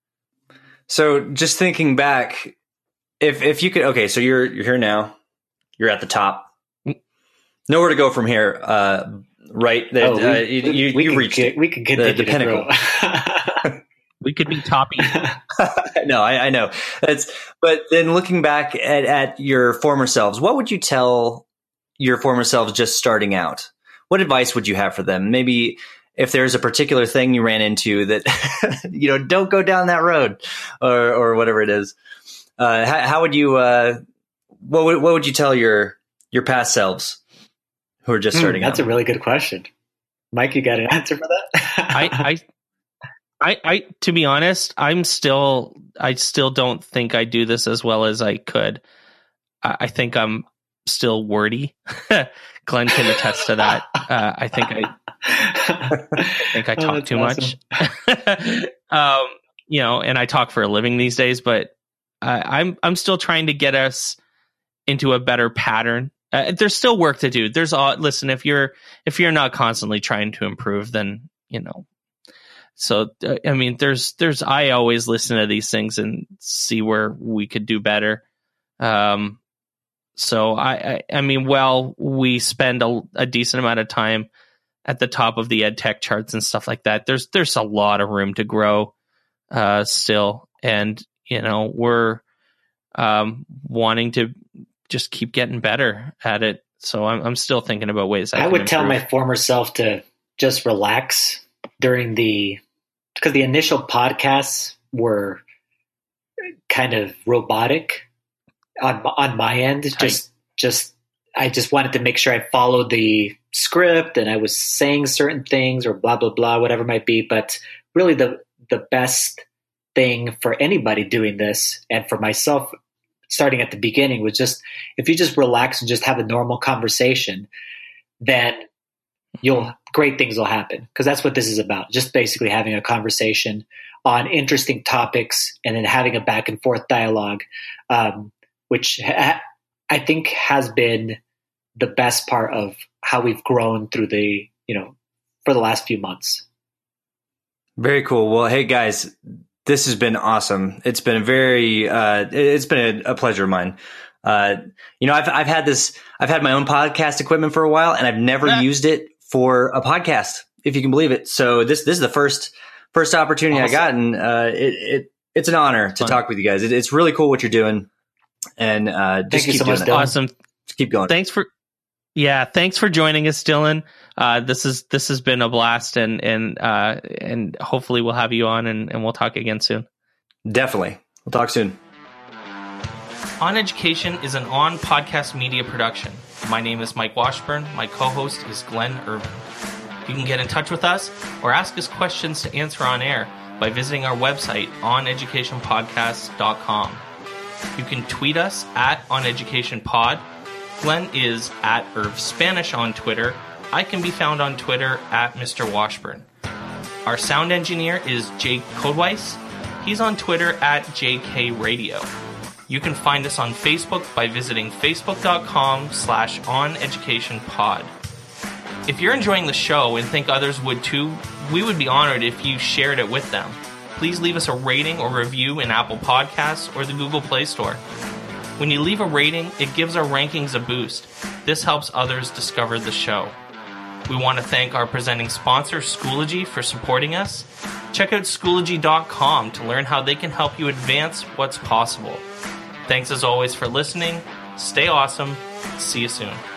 So, just thinking back, if if you could, okay, so you're you're here now, you're at the top, nowhere to go from here, uh, right? The, oh, we, uh, you you, we you could reached get, we could continue the, the pinnacle. We could be toppy. No, I, I know. That's but then looking back at, at your former selves, what would you tell your former selves just starting out? What advice would you have for them? Maybe if there's a particular thing you ran into that, you know, don't go down that road, or or whatever it is. Uh, how, how would you? Uh, what would what would you tell your your past selves who are just starting mm, that's out? That's a really good question, Mike. You got an answer for that? I, I, I, I, to be honest, I'm still, I still don't think I do this as well as I could. I, I think I'm still wordy. Glenn can attest to that. Uh, I think I, I think I talk oh, too awesome. much. um, you know, and I talk for a living these days, but uh, I'm I'm still trying to get us into a better pattern. Uh, there's still work to do. There's all listen. If you're if you're not constantly trying to improve, then you know. So uh, I mean, there's there's I always listen to these things and see where we could do better. Um. So I, I, I mean, well, we spend a, a decent amount of time at the top of the ed tech charts and stuff like that. There's there's a lot of room to grow uh, still, and you know we're um, wanting to just keep getting better at it. So I'm I'm still thinking about ways I, I can would improve. tell my former self to just relax during the because the initial podcasts were kind of robotic. On on my end, Tight. just just I just wanted to make sure I followed the script and I was saying certain things or blah blah blah, whatever it might be. But really, the the best thing for anybody doing this and for myself starting at the beginning was just if you just relax and just have a normal conversation, then you'll great things will happen, because that's what this is about. Just basically having a conversation on interesting topics and then having a back and forth dialogue. Um, which ha- I think has been the best part of how we've grown through the, you know, for the last few months. Very cool. Well, hey guys, this has been awesome. It's been a very, uh, it's been a, a pleasure of mine. Uh, you know, I've, I've had this, I've had my own podcast equipment for a while, and I've never yeah. used it for a podcast, if you can believe it. So this, this is the first, first opportunity awesome. I got, and uh, it, it, it's an honor to Fun. talk with you guys. It, it's really cool what you're doing. And uh, just Thank keep you so doing much, it. Dylan. Awesome. Just keep going. Thanks for, yeah, thanks for joining us, Dylan. Uh, this is this has been a blast, and and uh, and hopefully we'll have you on, and, and we'll talk again soon. Definitely, we'll talk soon. On Education is an on podcast media production. My name is Mike Washburn. My co-host is Glenn Irvin. You can get in touch with us or ask us questions to answer on air by visiting our website, on education podcast dot com. You can tweet us at oneducationpod. Glenn is at Irv Spanish on Twitter, I can be found on Twitter at Mister Washburn. Our sound engineer is Jake Codeweiss. He's on Twitter at J K Radio. You can find us on Facebook by visiting facebook.com slash oneducationpod. If you're enjoying the show and think others would too, we would be honored if you shared it with them. Please leave us a rating or review in Apple Podcasts or the Google Play Store. When you leave a rating, it gives our rankings a boost. This helps others discover the show. We want to thank our presenting sponsor, Schoology, for supporting us. Check out Schoology dot com to learn how they can help you advance what's possible. Thanks as always for listening. Stay awesome. See you soon.